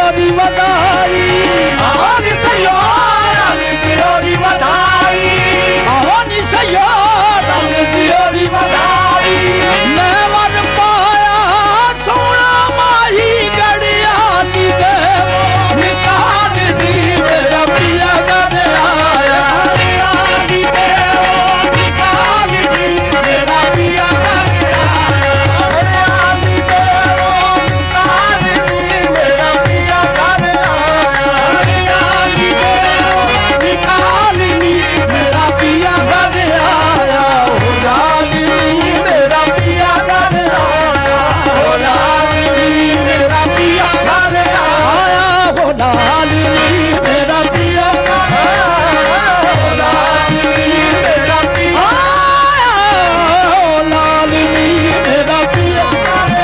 दियोरी बधाई आहो निसयो रंग दियोरी बधाई आहो निसयो रंग दियोरी बधाई मैं वर पाया सोना माही गड़िया नी दे निकाल दी मेरा पिया घर आया नी दे निकाल दी मेरा पिया घर आया नी दे निकाल दी मेरा पिया घर आया नी दे निकाल दी मेरा पिया घर आया हो लाली मेरा पिया घर आया हो लाली मेरा पिया घर आया हो लाली मेरा पिया घर आया हो लाली मेरा पिया हो लाली मेरा पिया घर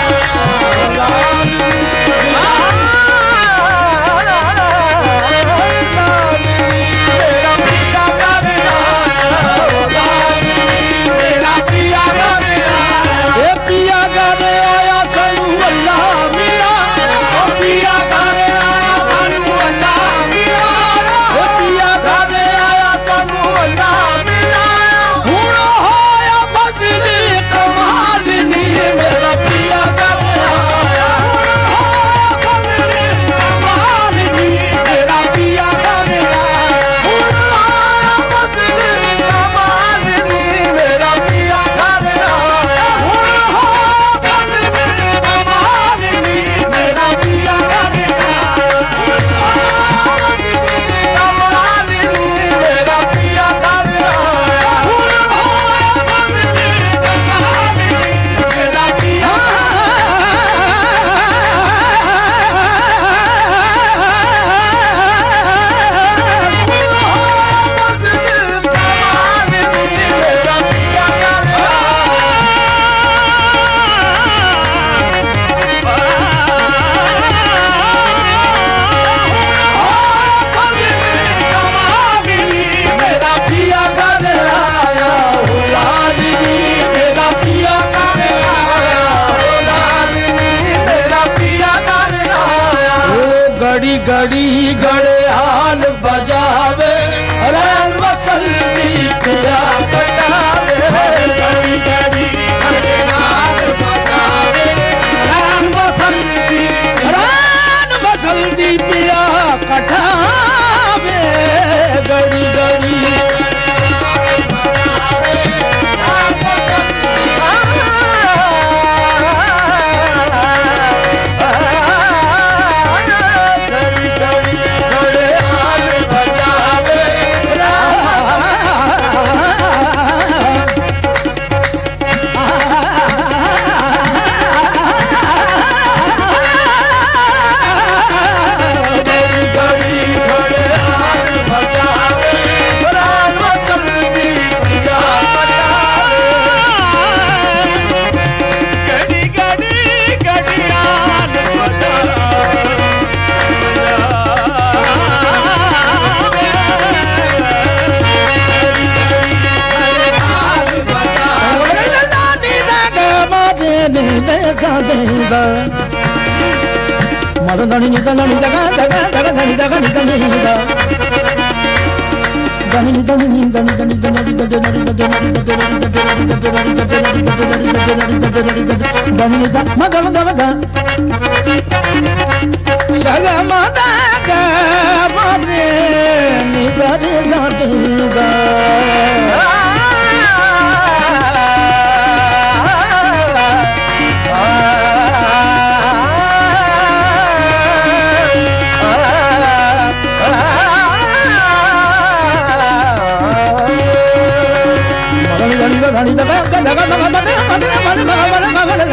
मेरा पिया घर आया ए पिया घर आया सनू अल्लाह मिला ओ पिया घर आया सानू अल्लाह मिलाया ए पिया घर आया सानू अल्लाह मिलाया हुण होया फजली कमाल नी मेरा पिया घर आया फजले कमाल नी मेरा पिया घर आया फजले कमाल नी मेरा पिया घर आया फजले कमाल नी मेरा पिया घर आया कमाल नी मेरा पिया घर आया फजले कमाल नी मेरा पिया घड़ी घड़ी घड़ियाल बजावे रंग बसंती पिया कटावे घड़ी घड़ी घड़ियाल बजावे राम बसंती रंग बसंती पिया कटावे घड़ी घड़ी मरदनी निदनी दगा दगा दगा दनी दगा निदनी दा दनी निदनी दनी दनी दनी दनी दनी दनी निदा मग मग मग सग मग ग मरे निदनी दनी दा धनी दगा दगा दगा मग मग मग मग मग मग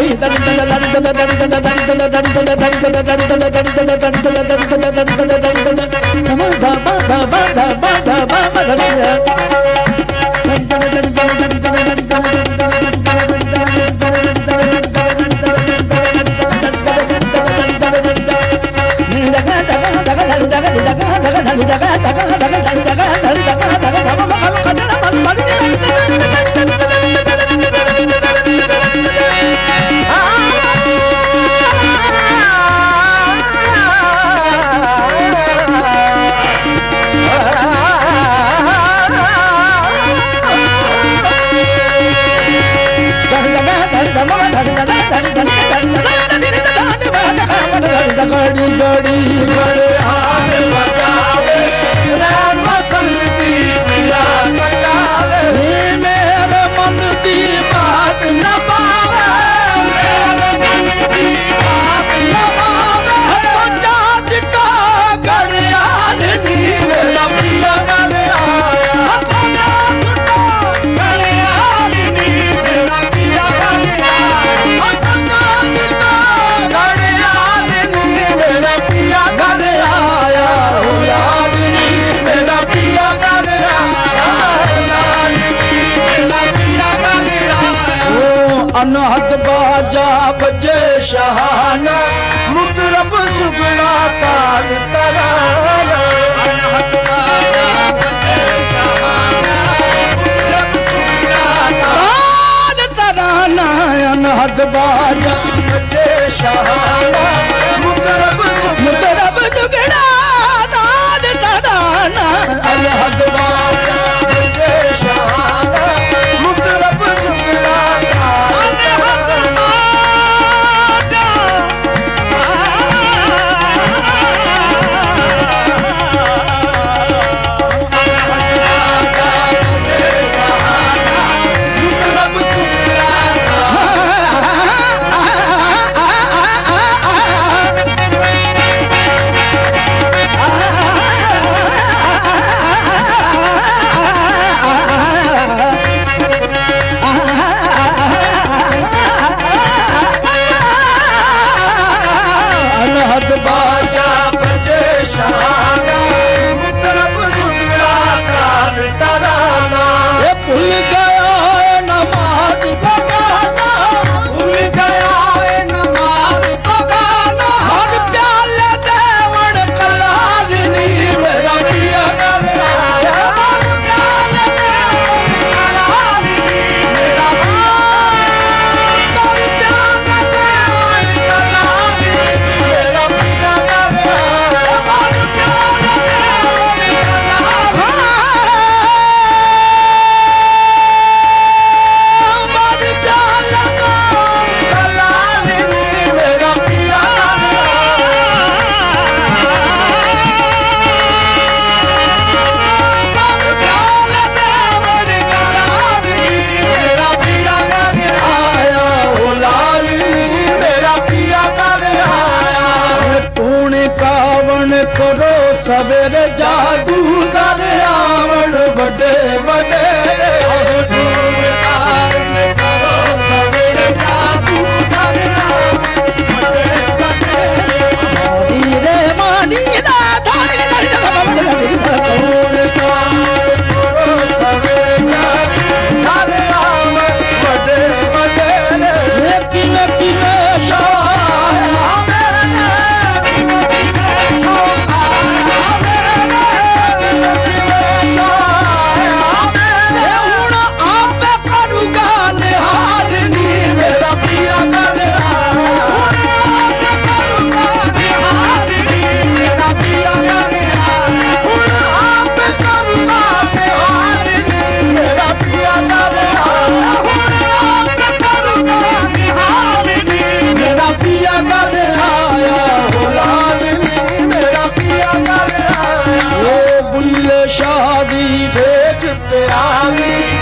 अनहद बाजा बजे शहाना मुतरब सुगड़ा ताल तराना अनहद बाजा बजे शहाना मुतरब सुगड़ा ताल तराना अनहद बाजा बजे शहाना मुतरब सुगड़ा ताल तराना अनहद बाजा बजे शहाना मुतरब सुगड़ा बाजा बजे शहाना मुतरब सुगड़ा ताल तराना ये भूल गया है नमाज का गाना भूल गया है नमाज का गाना हर प्याले देवण कलाल नी मेरा पिया कर आया हर प्याले देवण कलाल नी मेरा करो सवेरे जादूगर आवण बड़े बड़े करो सवेरे जादूगर मानी रे मानी करो सवेरे जादूगर आवण बड़े बड़े किन किन शादी सेज पे आवी